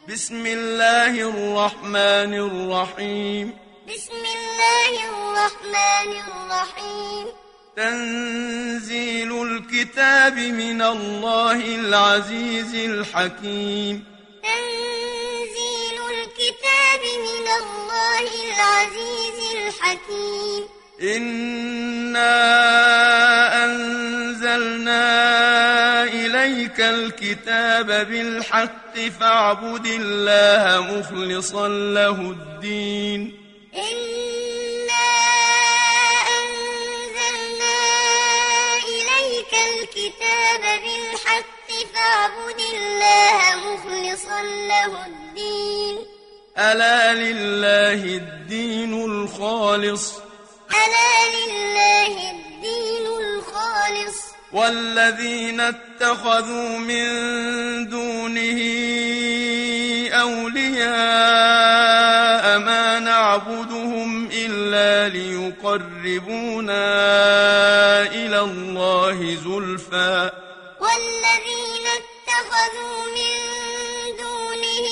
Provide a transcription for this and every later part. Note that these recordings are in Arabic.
بسم الله الرحمن الرحيم. بسم الله الرحمن الرحيم. تنزيل الكتاب من الله العزيز الحكيم. تنزيل الكتاب من الله العزيز الحكيم. إنا أنزلنا إليك الكتاب بالحق فاعبد الله مخلصا له الدين. إنا أنزلنا إليك الكتاب بالحق فاعبد الله مخلصا له الدين. ألا لله الدين الخالص. ألا لله الدين الخالص. والذين اتخذوا من دونه أولياء ما نعبدهم إلا ليقربونا إلى الله زلفى. والذين اتخذوا من دونه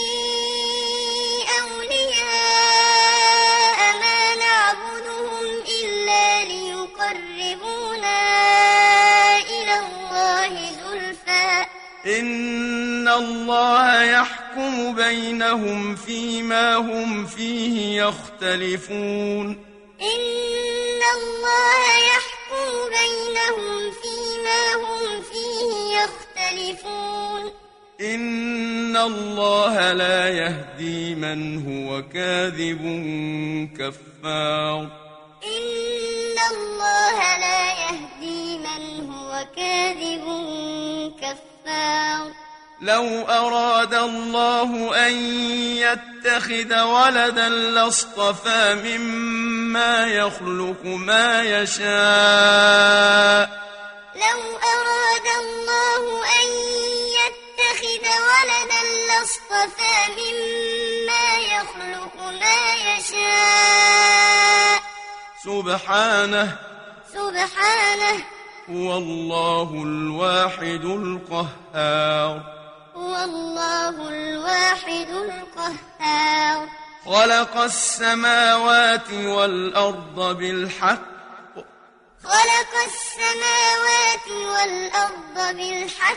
أولياء ما نعبدهم إلا ليقربونا إلى الله زلفى. إن الله يحكم بينهم فيما هم فيه يختلفون. إن الله يحكم بينهم فيما هم فيه يختلفون. إن الله لا يهدي من هو كاذب كفار. إن الله لا يهدي من هو كاذب كفار. لو أراد الله أن يتخذ ولدا لاصطفى مما يخلق ما يشاء. لو أراد الله أن يتخذ ولدا لاصطفى مما يخلق ما يشاء. سبحانه. سبحانه. هو الله الواحد القهار. هو الله الواحد القهار. خلق السماوات والأرض بالحق. خلق السماوات والأرض بالحق.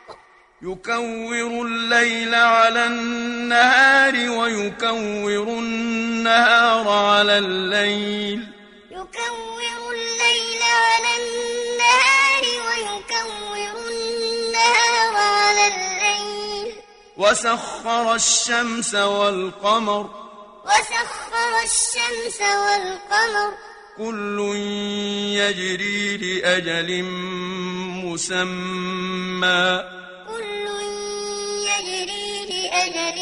يكور الليل على النهار ويكور النهار على الليل. يكور الليل على النهار ويكور النهار على الليل. وسخر الشمس والقمر. وسخر الشمس والقمر. كل يجري لأجل مسمى. كل يجري لأجل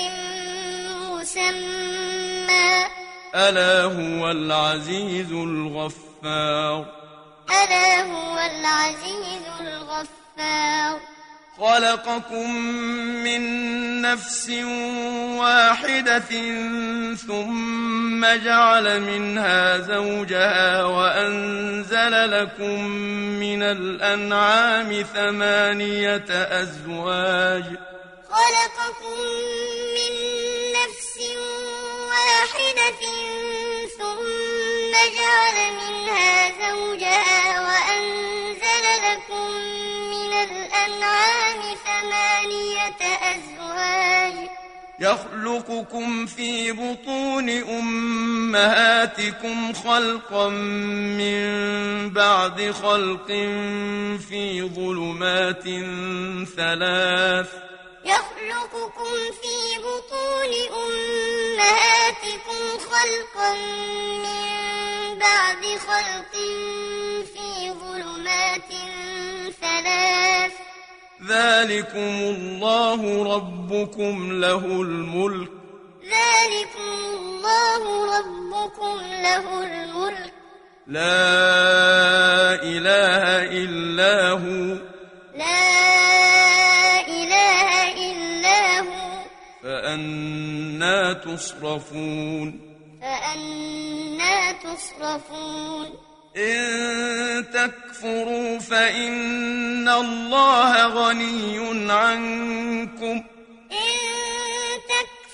مسمى. ألا هو العزيز الغفار. ألا هو العزيز الغفار. خلقكم من نفس واحدة ثم جعل منها زوجها وأنزل لكم من الأنعام 8 أزواج. خلقكم من نفس واحدة ثم جعل منها زوجها وأنزل لكم من الأنعام 8 أزواج. يخلقكم في بطون أمهاتكم خلقا من بعد خلق في ظلمات 3. يخلقكم في بطون أمهاتكم خلقا من بعد خلق في ظلمات 3. ذلكم الله ربكم له الملك. ذلكم الله ربكم له الملك. لا إله إلا هو. لا إله إلا هو. فأنى تصرفون. فأنى تصرفون. إن تكفروا فإن الله غني عنكم. إن تكفروا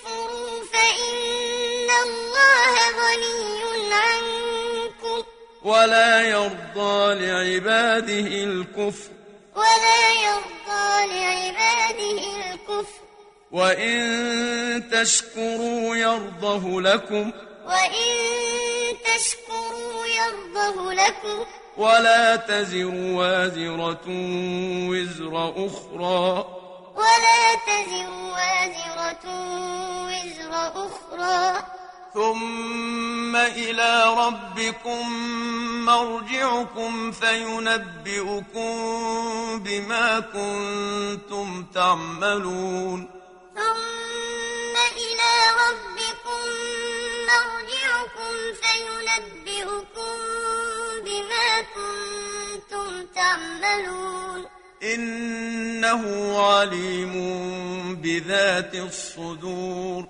ولا يرضى لعباده الكفر وإن تشكروا يرضه لكم ولا تزر وازرة وزر أخرى ثم إلى ربكم مرجعكم فينبئكم بما كنتم تعملون إنه عليم بذات الصدور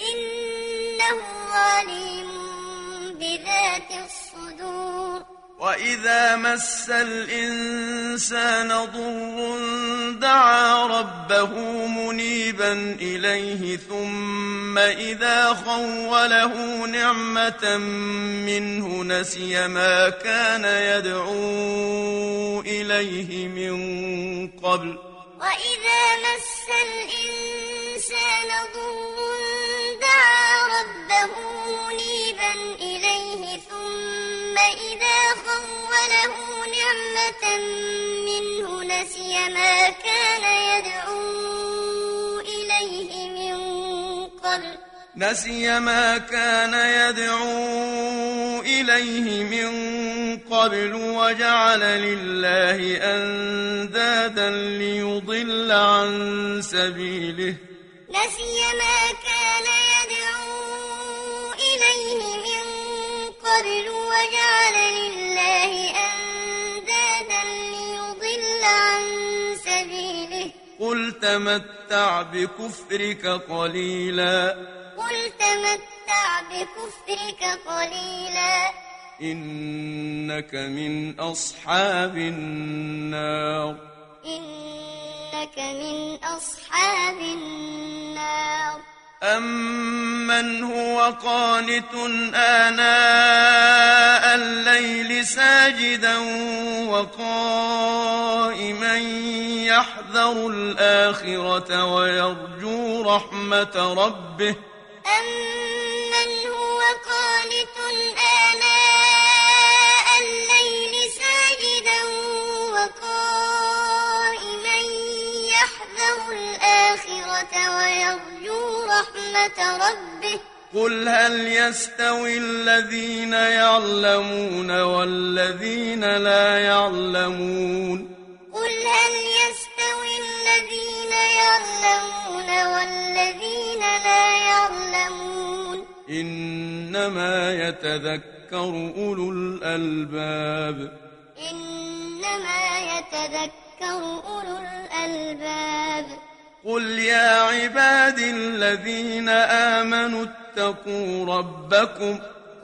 وإذا مس الإنسان ضر دعا ربه منيبا إليه ثم إذا خوله نعمة منه نسي ما كان يدعو إليه من قبل وجعل لله أندادا ليضل عن سبيله قل تمتع بكفرك قليلا إنك من أصحاب النار أمن هو قانت آناء الليل ساجدا وقائما يحذر الآخرة ويرجو رحمة ربه قل هل يستوي الذين يعلمون والذين لا يعلمون إنما يتذكر أولو الألباب قل يا عبادي الذين آمنوا اتقوا ربكم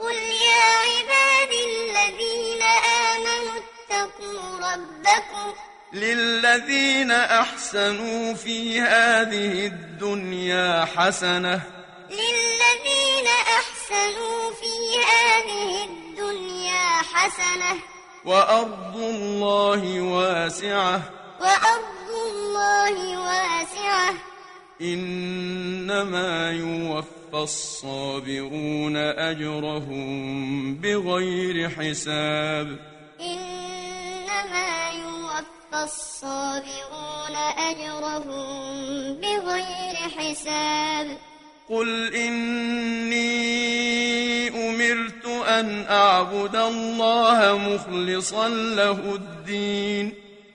للذين أحسنوا في هذه الدنيا حسنة وأرض الله واسعة إنما يوفى الصابرون أجرهم بغير حساب قل إني أمرت أن أعبد الله مخلصا له الدين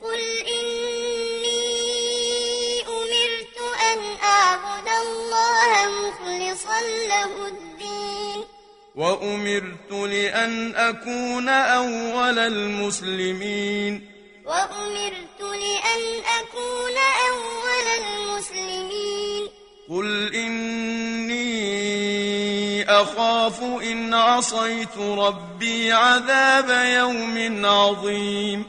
وأمرت لأن أكون أول المسلمين قل إني أخاف إن عصيت ربي عذاب يوم عظيم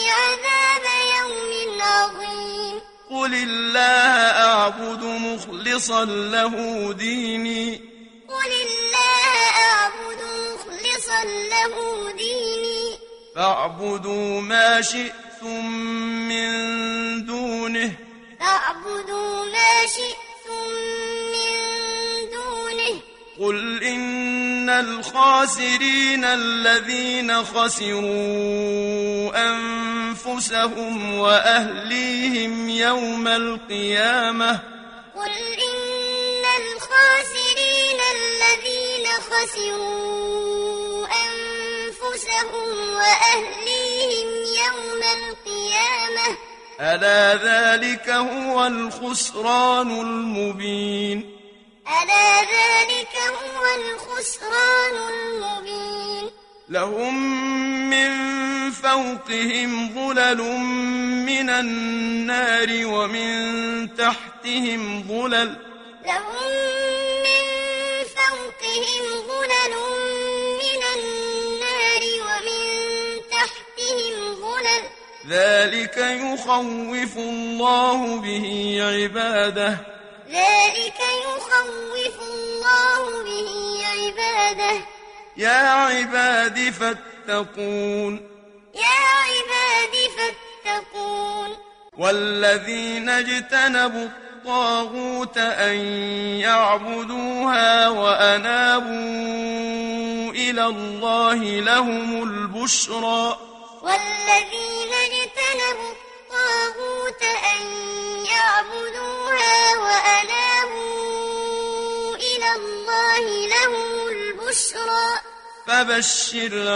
قل الله أعبد مخلصا له ديني قل الله أعبد مخلصا له ديني فاعبدوا ما شئتم من دونه فاعبدوا ما شئتم من دونه قل إن الخاسرين الذين خسروا أنفسهم وأهليهم يوم القيامة قل إن الخاسرين الذين خسروا أنفسهم وأهليهم يوم القيامة ألا ذلك هو الخسران المبين ألا ذلك هو الخسران المبين لهم من فوقهم ظلل من النار ومن تحتهم ظلل لهم من فوقهم ظلل من النار ومن تحتهم ظلل ذلك يخوف الله به عباده ذلك يخوف الله به عباده يا عباد فاتقون يا عباد فاتقون والذين اجتنبوا الطاغوت أن يعبدوها وأنابوا إلى الله لهم البشرى والذين اجتنبوا الطاغوت أن يعبدوها وأنابوا إلى الله لهم البشرى فبشر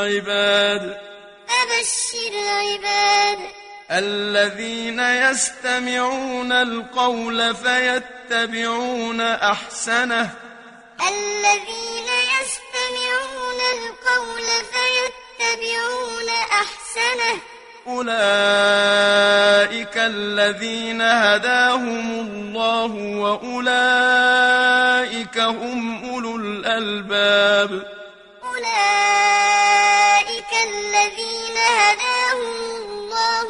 عباد الذين يستمعون القول فيتبعون أحسنه الذين يستمعون القول فيتبعون أحسنه أولئك الذين هداهم الله وأولئك هم أولو الألباب أولئك الذين هداهم الله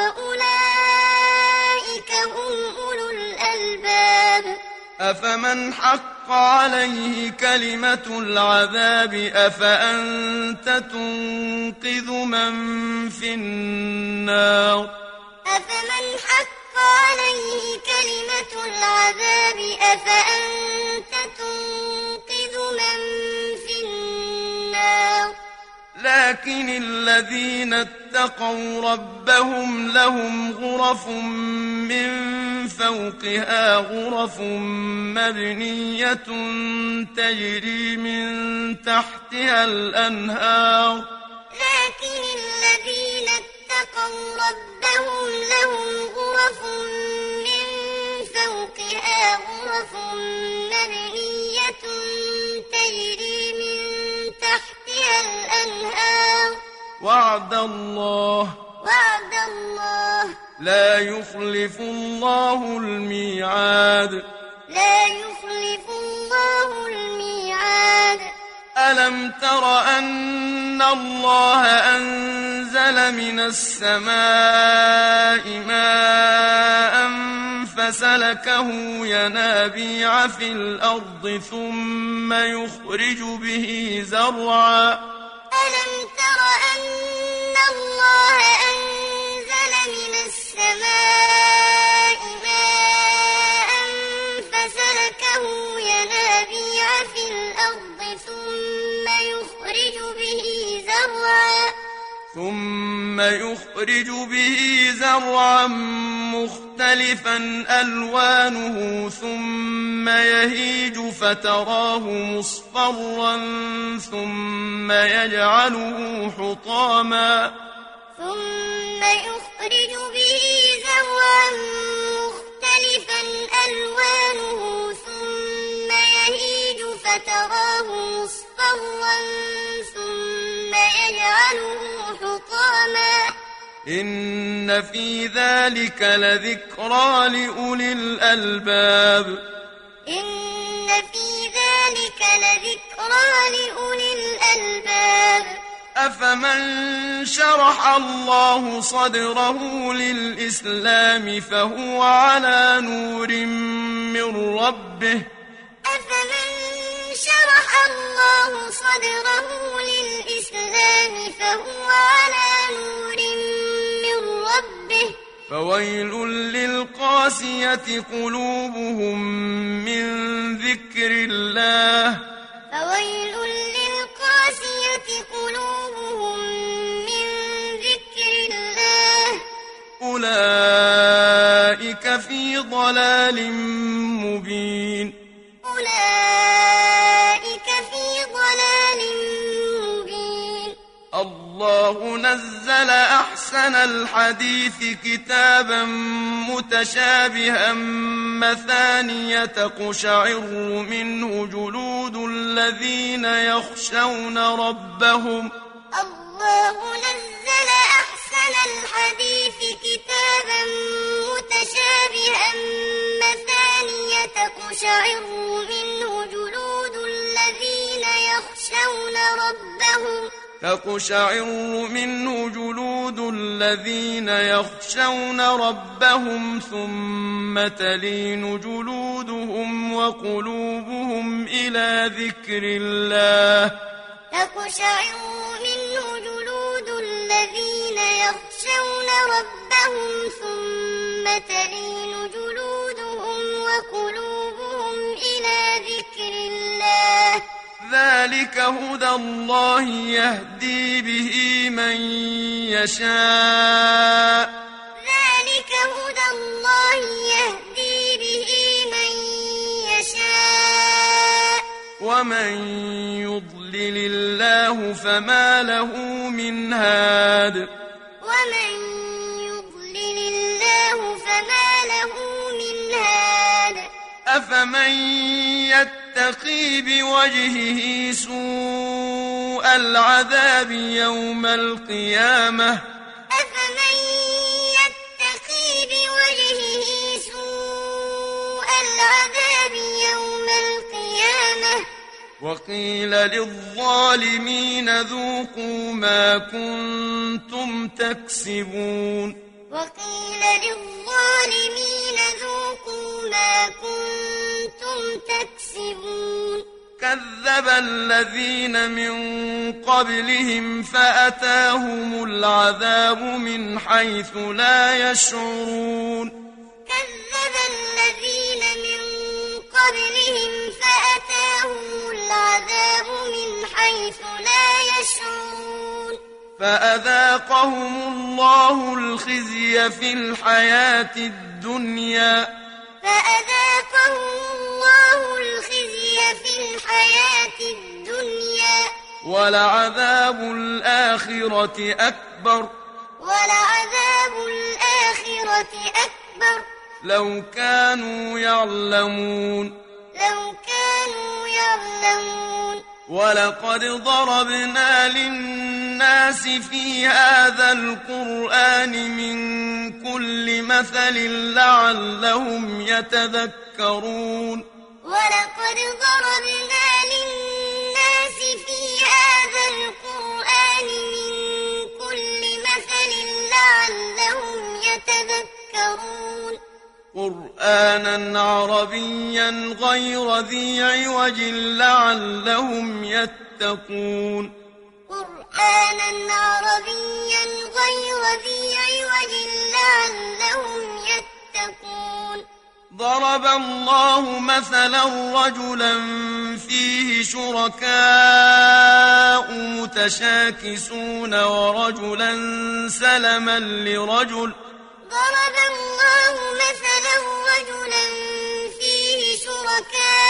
وأولئك هم أولو الألباب أفمن حق عليه كلمة العذاب أفأنت تنقذ من في النار أفمن حق عليه كلمة العذاب أفأنت تنقذ من في النار لكن الذين اتقوا ربهم لهم غرف من فوقها غرف مبنية تجري من تحتها الأنهار لكن الذين اتقوا ربهم لهم غرف من فوقها غرف مبنية تجري من تحتها الأنهار وعد الله لا يخلف الله الميعاد لا يخلف الله الميعاد ألم تر أن الله أنزل من السماء ماء فسلكه ينابيع في الأرض ثم يخرج به زرعا ألم تر أن الله أنزل من السماء ماء فسلكه ينابيع في الأرض ثم يخرج به زرعا مختلفا ألوانه ثم يهيج فتراه مصفرا ثم يجعله حطاما ثم يخرج به زرعا مختلفا ألوانه ثم يهيج فتراه مصفرا ثم يجعله حطاما إن في ذلك لذكرى لأولي الألباب إن في ذلك لذكرى لأولي الألباب أفمن شرح الله صدره للإسلام فهو على نور من ربه أفمن شرح الله صدره للإسلام فهو على نور من ربه فويل للقاسية قلوبهم من ذكر الله فويل للقاسية قلوبهم من ذكر الله أولئك في ضلال مبين أولئك في ضلال مبين الله نزل أحسن الحديث كتابا متشابها مثانية تقشعر منه جلود الذين يخشون ربهم الله نزل أحسن الحديث كتابا متشابها مثانية تقشعر منه جلود الذين يخشون ربهم تقشعر منه جلود الذين يخشون ربهم ثم تلين جلودهم وقلوبهم إلى ذكر الله تقشعر منه جلود الذين يخشون ربهم ثم تلين جلودهم وقلوبهم إلى ذكر الله ذلك هدى الله يهدي به من يشاء ذلك هدى الله يهدي به من يشاء ومن يضلل الله فما له من هاد ومن يضلل الله فما له من هاد أفمن يتقي بوجهه سوء العذاب يوم القيامة أفمن يتقي بوجهه سوء العذاب يوم القيامة وقيل للظالمين ذوقوا ما كنتم تكسبون وقيل للظالمين ذوقوا ما كنتم تكسبون كذب الذين من قبلهم فأتاهم العذاب من حيث لا يشعرون كذب الذين من قبلهم فأتاهم العذاب من حيث لا يشعرون فأذاقهم الله الخزي في الحياة الدنيا فأذاقهم الله الخزي في الحياة الدنيا ولعذاب الآخرة أكبر ولعذاب الآخرة أكبر لو كانوا يعلمون لو كانوا يعلمون ولقد ضربنا للناس في هذا القرآن من كل مثل لعلهم يتذكرون ولقد ضربنا للناس في هذا القرآن من كل مثل لعلهم يتذكرون قرآنا عربيا غير ذي عوج لعلهم يتقون قرآنا عربيا غير ذي عوج لعلهم يتقون ضرب الله مثلا رجلا فيه شركاء متشاكسون ورجلا سلما لرجل ضرب الله مثلا رجلا فيه شركاء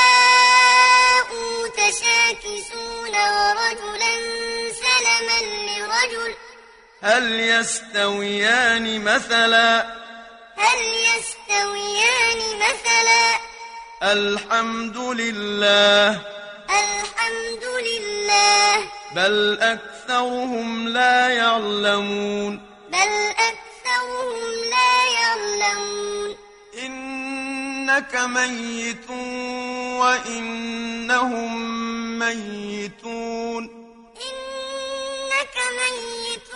متشاكسون ورجلا سلما لرجل هل يستويان مثلا هل يستويان مثلا الحمد لله الحمد لله بل أكثرهم لا يعلمون بل أكثرهم لا يعلمون إنك ميت وإنهم ميتون إنك ميت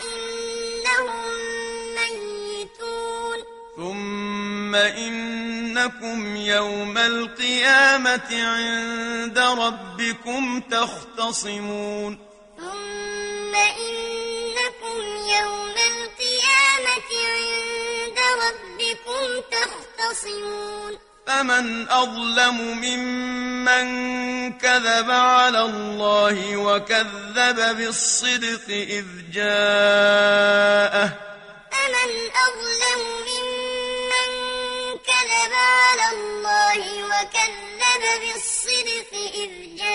وإنهم ميتون ثم إن إنكم يوم القيامة عند ربكم تختصمون ثم إنكم يوم القيامة عند ربكم تختصمون فمن أظلم ممن كذب على الله وكذب بالصدق إذ جاءه فمن أظلم ممن كذب على الله وكذب بالصدق إذ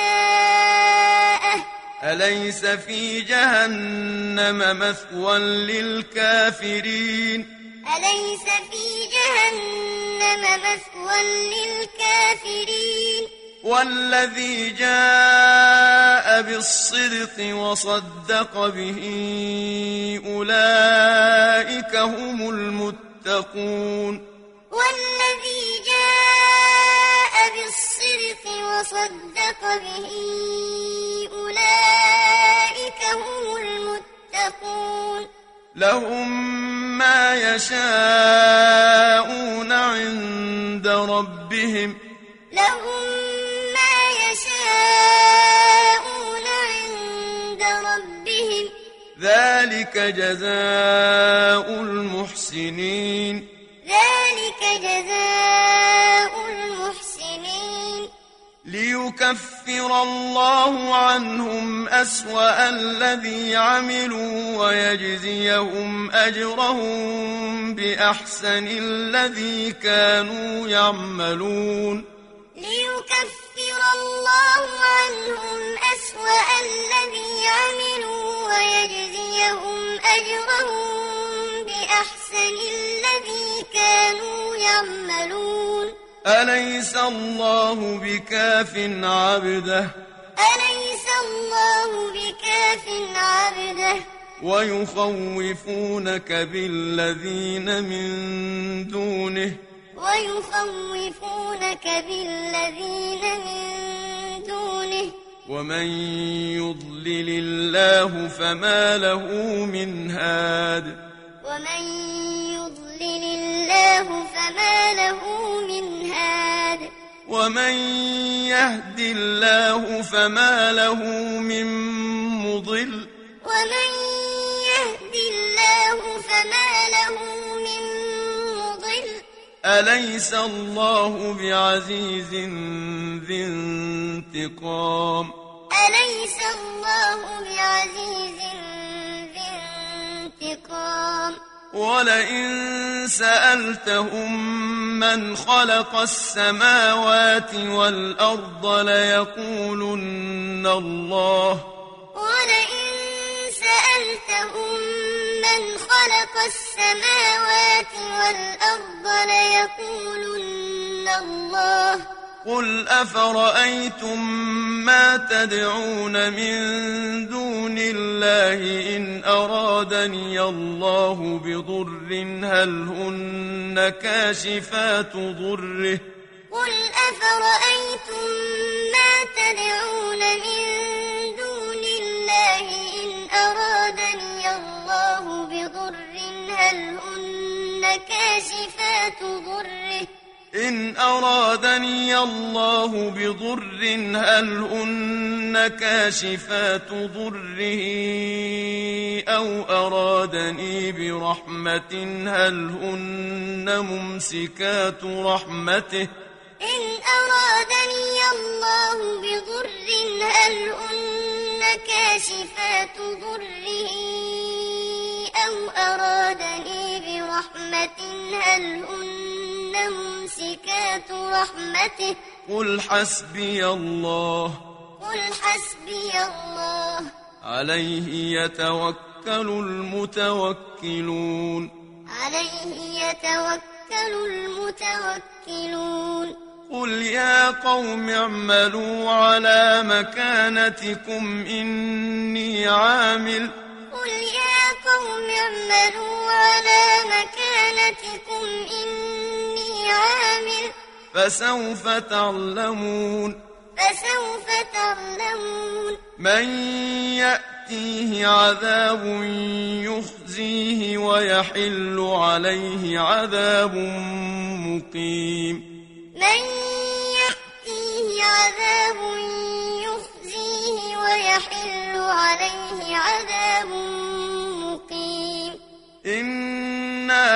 جاءه أليس في جهنم مثوى للكافرين أليس في جهنم مثوى للكافرين والذي جاء بالصدق وصدق به أولئك هم المتقون والذي جاء بالصدق وصدق به أولئك هم المتقون لهم ما يشاءون عند ربهم لهم ما يشاءون عند ربهم ذلك جزاء المحسنين ذلك جزاء المحسنين ليكفر الله عنهم أسوأ الذي عملوا ويجزيهم أجرهم بأحسن الذي كانوا يعملون ليكفر الله عنهم أسوأ الذي عملوا ويجزيهم أجرهم بأحسن الذي كانوا يعملون أليس الله بكاف عبده أليس الله بكاف عبده ويخوفونك بالذين من دونه ويخوفونك بالذين من دونه ومن يضلل الله فما له من هاد ومن يضلل الله فما له من هاد ومن يهد الله فما له من مضل ومن يهد الله فما له من مضل أليس الله بعزيز ذي انتقام أليس الله بعزيز ذي انتقام ولئن سألتهم من خلق السماوات والأرض ليقولن الله ولئن سألتهم من خلق السماوات والأرض ليقولن الله قل أفرأيتم ما تدعون من دون الله إن أرادني الله بضر هل هن كاشفات ضره قل أفرأيتم ما تدعون من دون الله إن أرادني الله بضر هل هن كاشفات ضره إن أرادني الله بضر هل هن كاشفات ضره أو أرادني برحمة هل هن ممسكات رحمته إن أرادني الله بضر هل هن كاشفات ضره أو أرادني برحمة هل هن ممسكات رحمته قل حسبي الله قل حسبي الله عليه يتوكل المتوكلون عليه يتوكل المتوكلون قل يا قوم اعملوا على مكانتكم إني عامل قل يا قوم اعملوا على مكانتكم إني عامل فسوف تعلمون من يأتيه عذاب يخزيه ويحل عليه عذاب مقيم من يأتيه عذاب يخزيه ويحل عليه عذاب مقيم إنا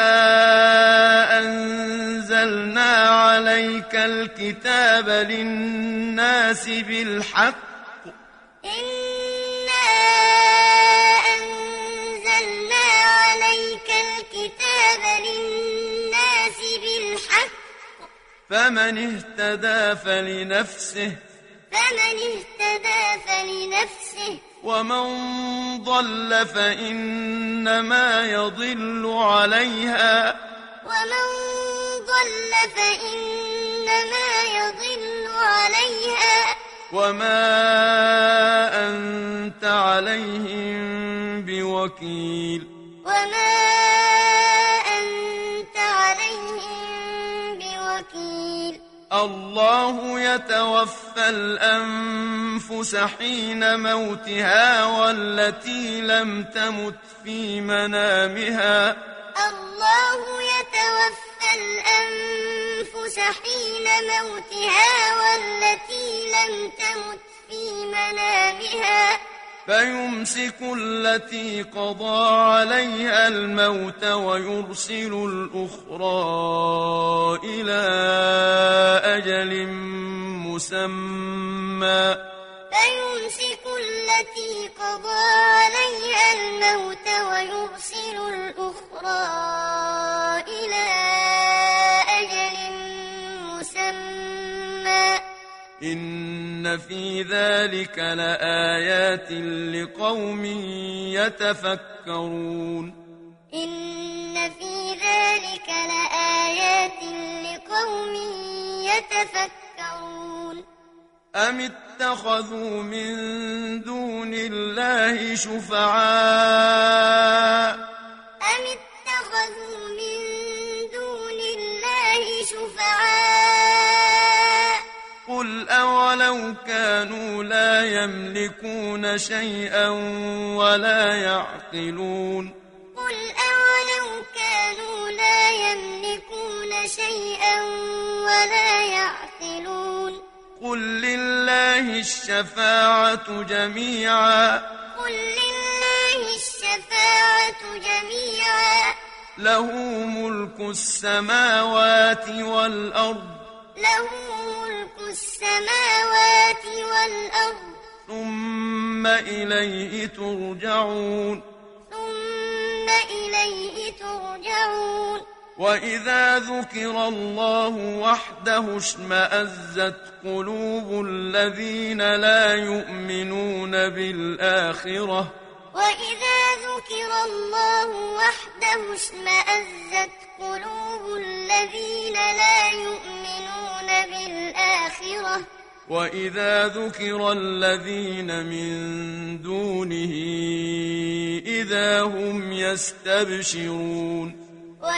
أنزلنا عليك الكتاب للناس بالحق إنا أنزلنا عليك الكتاب للناس بالحق فمن اهتدى فلنفسه ومن ضل فإنما يضل عليها وما أنت عليهم بوكيل الله يتوفى الأنفس حين موتها والتي لم تمت في منامها فيمسك التي قضى عليها الموت ويرسل الأخرى إلى أجل مسمى إن في ذلك لآيات لقوم يتفكرون أم اتخذوا من دون الله شفعاء قل أولو كانوا لا يملكون شيئا ولا يعقلون قل لله الشفاعة جميعا له ملك السماوات والأرض ثم إليه ترجعون وإذا ذكر الله وحده اشمأزت قلوب الذين لا يؤمنون بالآخرة وإذا ذكر الذين من دونه إذا هم يستبشرون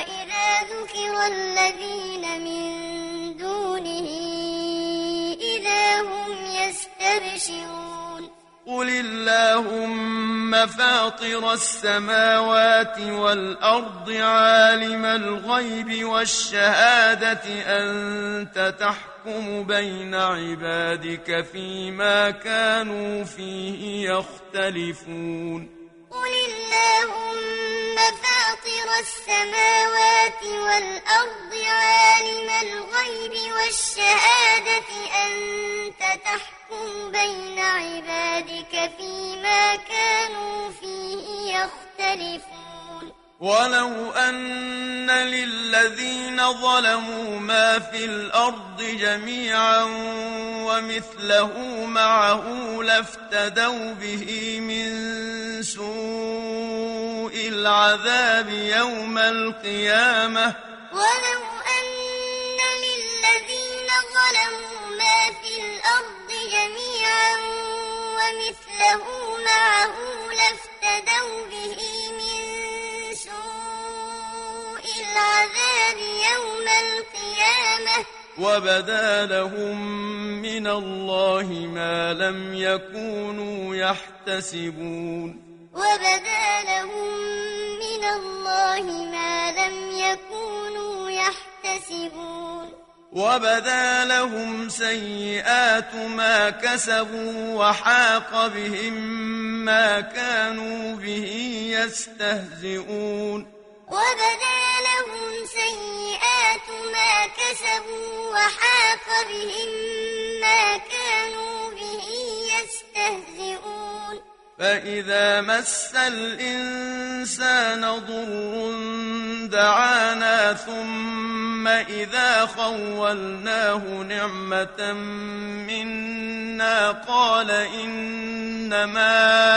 قل اللهم فاطر السماوات والأرض عالم الغيب والشهادة أنت تحكم بين عبادك فيما كانوا فيه يختلفون ولو أن للذين ظلموا ما في الأرض جميعا ومثله معه لافتدوا به من سوء العذاب يوم القيامة وبدا لهم من الله ما لم يكونوا يحتسبون وبدا لهم سيئات ما كسبوا وحاق بهم ما كانوا به يستهزئون وبدا لهم سيئات ما كسبوا وحاق بهم ما كانوا به يستهزئون فإذا مس الإنسان ضر دعانا ثم إذا خولناه نعمة منا قال إنما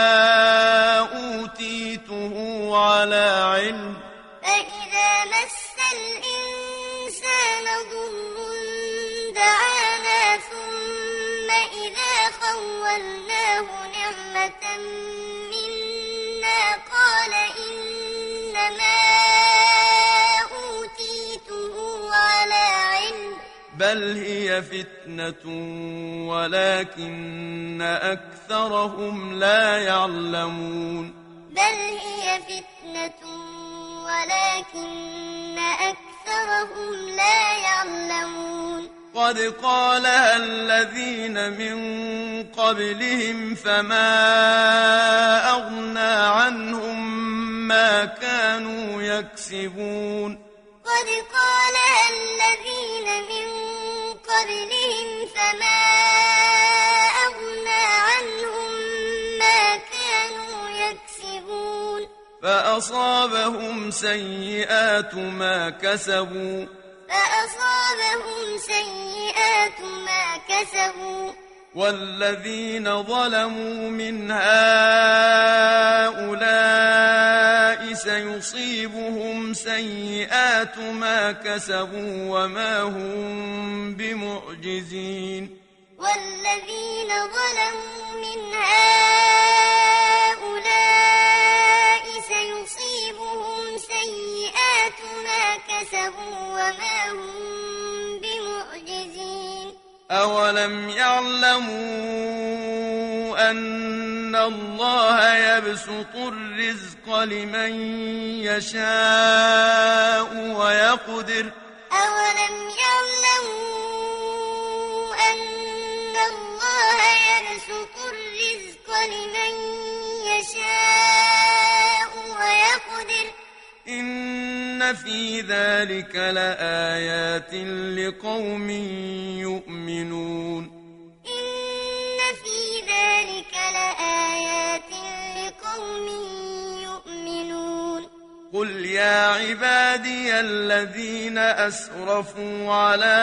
أوتيته على علم فإذا مس الإنسان ضر دعانا ثم إذا خولناه نعمة منا قال إنما أوتيته على علم بل هي فتنة ولكن أكثرهم لا يعلمون بل هي فتنة ولكن أكثرهم لا يعلمون قد قالها الذين من قبلهم فما أغنى عنهم ما كانوا يكسبون قد قالها الذين من قبلهم فما أغنى عنهم ما كانوا يكسبون فأصابهم سيئات ما كسبوا والذين ظلموا من هؤلاء سيصيبهم سيئات ما كسبوا وما هم بمعجزين والذين ظلموا من هؤلاء سيصيبهم سيئات ما كسبوا وما هم بمعجزين أولم يعلموا أن الله يبسط الرزق لمن يشاء ويقدر أولم يعلموا أن الله يبسط الرزق لمن يشاء ويقدر إن في ذلك لآيات لقوم يؤمنون إن في ذلك لآيات لقوم يؤمنون قل يا عبادي الذين أسرفوا على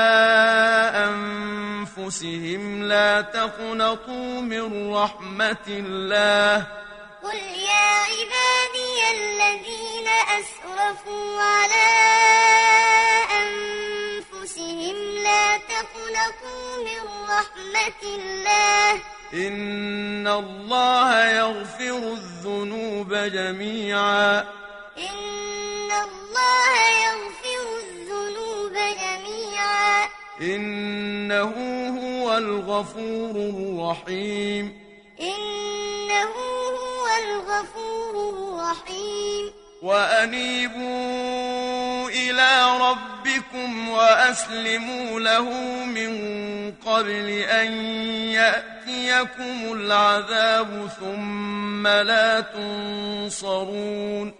أنفسهم لا تقنطوا من رحمة الله قل يا عبادي الذين أسرفوا على أنفسهم لا تقنطوا من رحمة الله إن الله يغفر الذنوب جميعا إن الله يغفر الذنوب جميعا إنه هو الغفور الرحيم إنه هو الغفور الرحيم وأنيبوا إلى ربكم وأسلموا له من قبل أن يأتيكم العذاب ثم لا تنصرون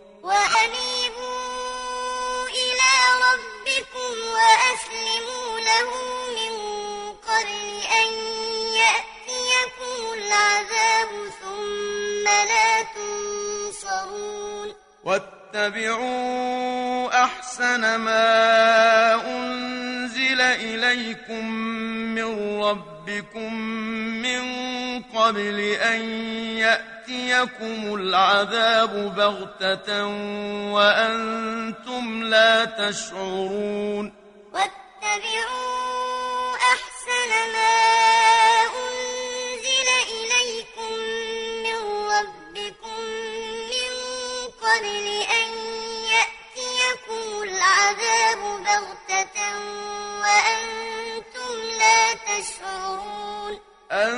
وأنيبوا إلى ربكم وأسلموا له من قبل أن يأتيكم العذاب ثم لا تنصرون واتبعوا أحسن ما أنزل إليكم من ربكم من قبل أن يأتيكم العذاب بغتة وأنتم لا تشعرون واتبعوا أحسن ما أنزل إليكم من ربكم من قبل أن يأتيكم العذاب بغتة وأنتم لا تشعرون أن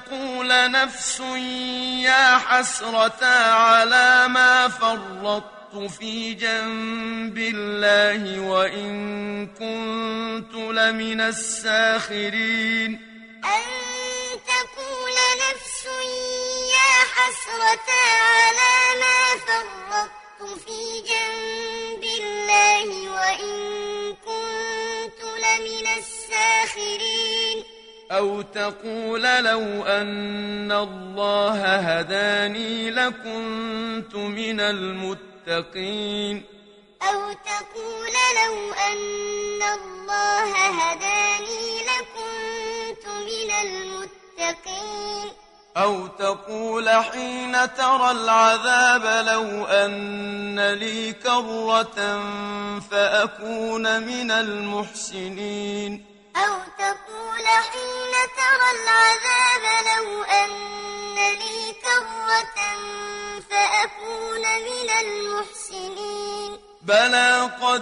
تقول نفس يا حسرة على ما فرطت في جنب الله وإن كنت لمن الساخرين أن تقول نفس يا حسرة على ما فرطت في جنب الله وإن كنت لمن الساخرين أو تقول لو أن الله هداني لكنت من المتقين أو تقول لو أن الله هداني لكنت من المتقين أو تقول حين ترى العذاب لو أن لي كرة فأكون من المحسنين أو تقول حين ترى العذاب لو أن لي كرة فأكون من المحسنين بلى قد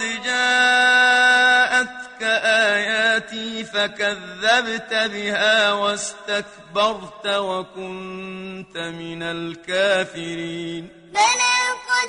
جاءتك آياتي فكذبت بها واستكبرت وكنت من الكافرين بلى قد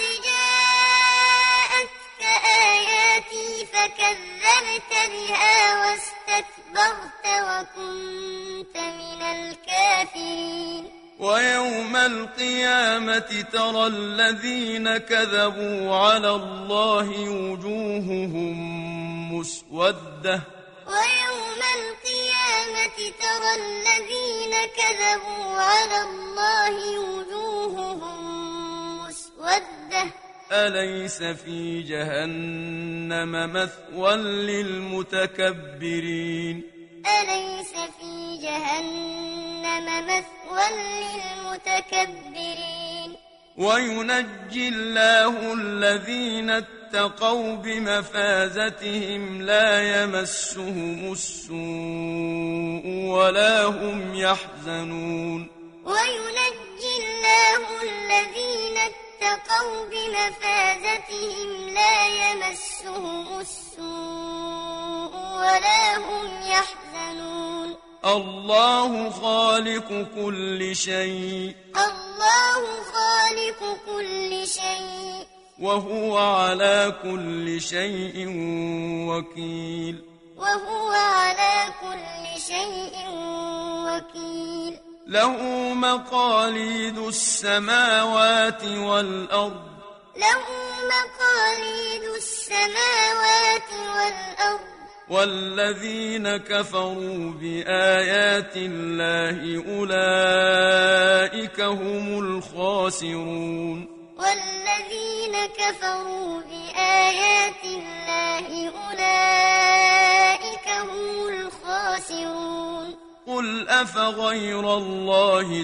جاءتك آياتي فكذبت بها واستكبرت وكنت من الكافرين ويوم القيامة ترى الذين كذبوا على الله وجوههم مسودة ويوم القيامة ترى الذين كذبوا على الله وجوههم مسودة أليس في جهنم مثوى للمتكبرين أليس في جهنم مثوى للمتكبرين وينجي الله الذين اتقوا بمفازتهم لا يمسهم السوء ولا هم يحزنون وينجي الله الذين اتقوا بمفازتهم لا يمسهم السوء ولا هم يحزنون الله خالق كل شيء الله خالق كل شيء وهو على كل شيء وكيل وهو على كل شيء وكيل له مقاليد السماوات والأرض له مقاليد السماوات والأرض والذين كفروا بآيات الله أولئك هم الخاسرون والذين كفروا بآيات الله أولئك هم الخاسرون قل أفغير الله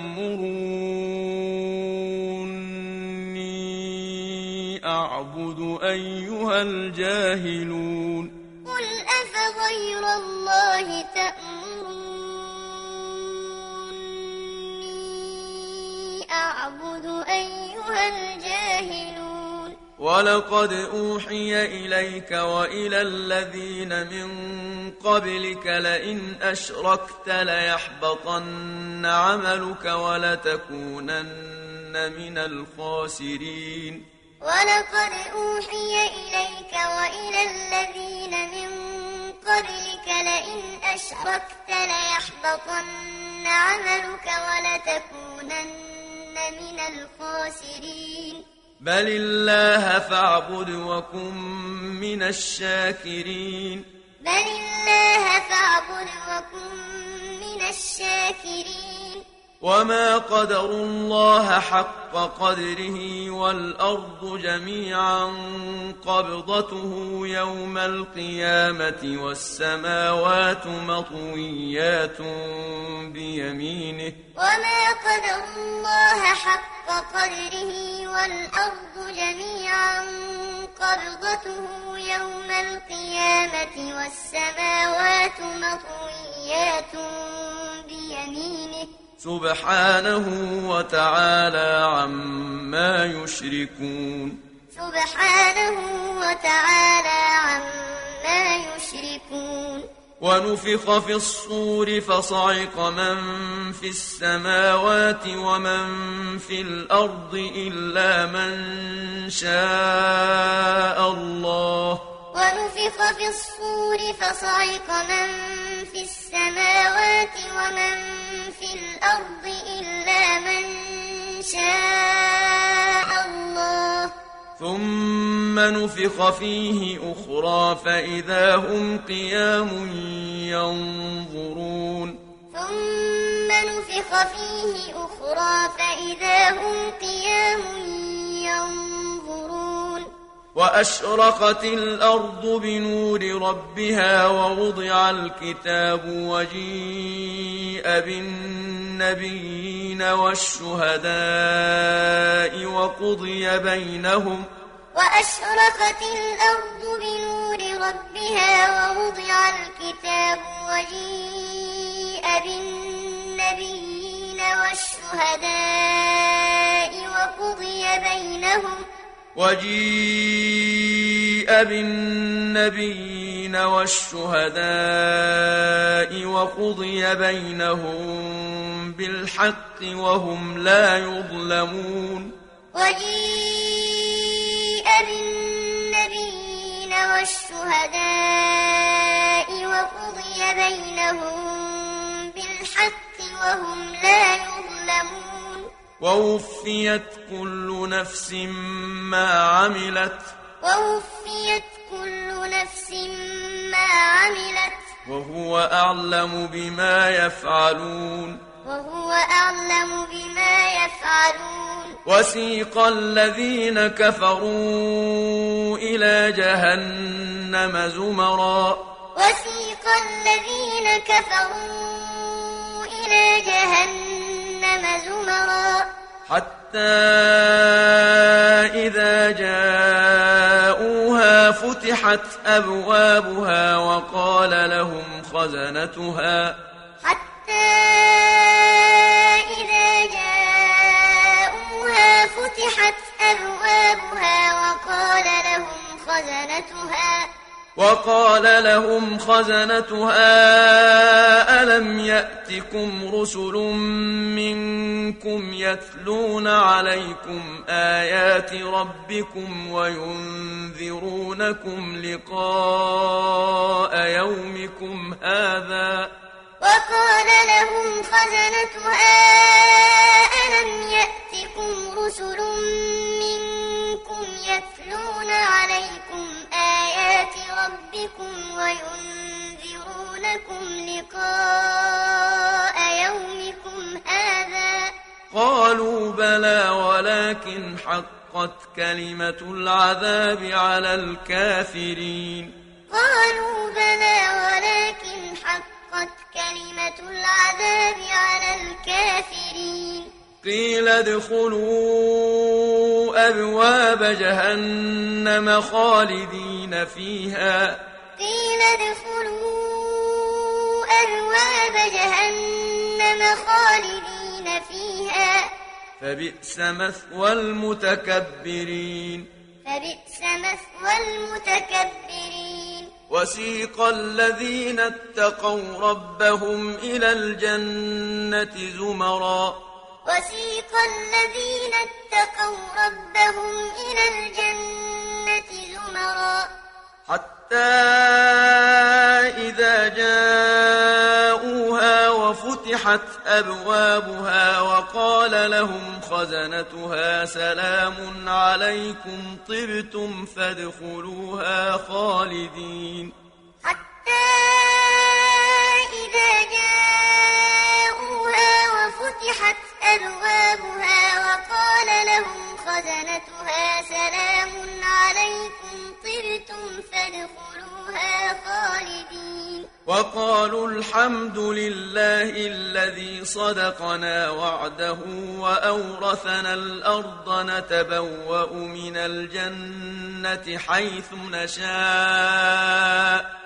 تأمروني أعبد أيها الجاهلون قل أفغير الله تأمروني أعبد أيها الجاهلون ولقد أوحي إليك وإلى الذين من قبلك لئن أشركت ليحبطن عملك ولتكونن من الخاسرين ولقد أوحي إليك وإلى الذين من قبلك لئن أشركت ليحبطن عملك ولتكونن من الخاسرين بل الله فاعبد وكن من الشاكرين بل الله فاعبد وكن من الشاكرين وما قدروا الله حق قدره والأرض جميعا قبضته يوم القيامة والسماوات مطويات بيمينه وما قدروا الله حق قدره والأرض جميعا قبضته يوم القيامة والسماوات مطويات بيمينه سبحانه وتعالى عما يشركون سبحانه وتعالى عما يشركون ونفخ في الصور فصعق من في السماوات ومن في الأرض إلا من شاء الله ونفخ في الصور فصعق من في السماوات ومن في الأرض إلا من شاء الله ثم نفخ فيه أخرى فإذا هم قيام ينظرون ثم نفخ فيه أخرى فإذا هم قيام ينظرون وأشرقت الأرض بنور ربها ووضع الكتاب وجيء بالنبيين والشهداء وقضي بينهم وأشرقت الأرض بنور ربها ووضع الكتاب وجيء بالنبيين والشهداء وقضي بينهم بالحق وهم لا يظلمون وجيء بالنبيين والشهداء وقضي بينهم بالحق وهم لا يظلمون ووفيت كل نفس ما عملت وهو أعلم بما يفعلون وسيق الذين كفروا إلى جهنم زمرا حتى إذا جاءوها فتحت أبوابها وقال لهم خزنتها ألم يأتكم رسل منكم يتلون عليكم آيات ربكم وينذرونكم لقاء يومكم هذا وقال لهم خزنتها ألم يأتكم رسل منكم يتلون عليكم آيات ربكم وينذرونكم لقاء يومكم هذا قالوا بلى ولكن حقت كلمة العذاب على الكافرين قيل ادخلوا أبواب جهنم خالدين فيها فبئس مثوى المتكبرين وسيق الذين اتقوا ربهم إلى الجنة زمرا حتى إذا جاءوها وفتحت أبوابها وقال لهم خزنتها سلام عليكم طبتم فادخلوها خالدين وقالوا الحمد لله الذي صدقنا وعده وأورثنا الأرض نتبوأ من الجنة حيث نشاء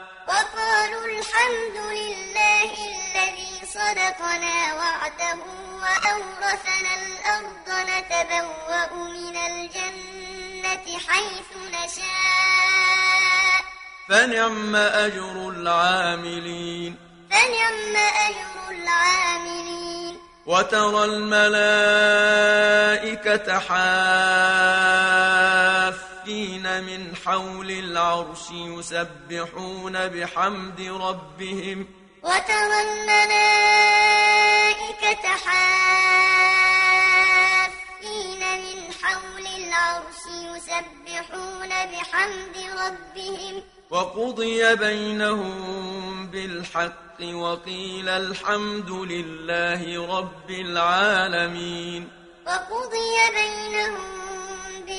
فنعم أجر العاملين فنعم أجر العاملين وترى الملائكة حافين من حول العرش يسبحون بحمد ربهم وترى الملائكة حافين من حول العرش يسبحون بحمد ربهم وقضي بينهم بالحق وقيل الحمد لله رب العالمين وقضي بينهم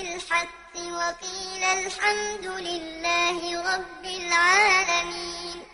بالحق وقيل الحمد لله رب العالمين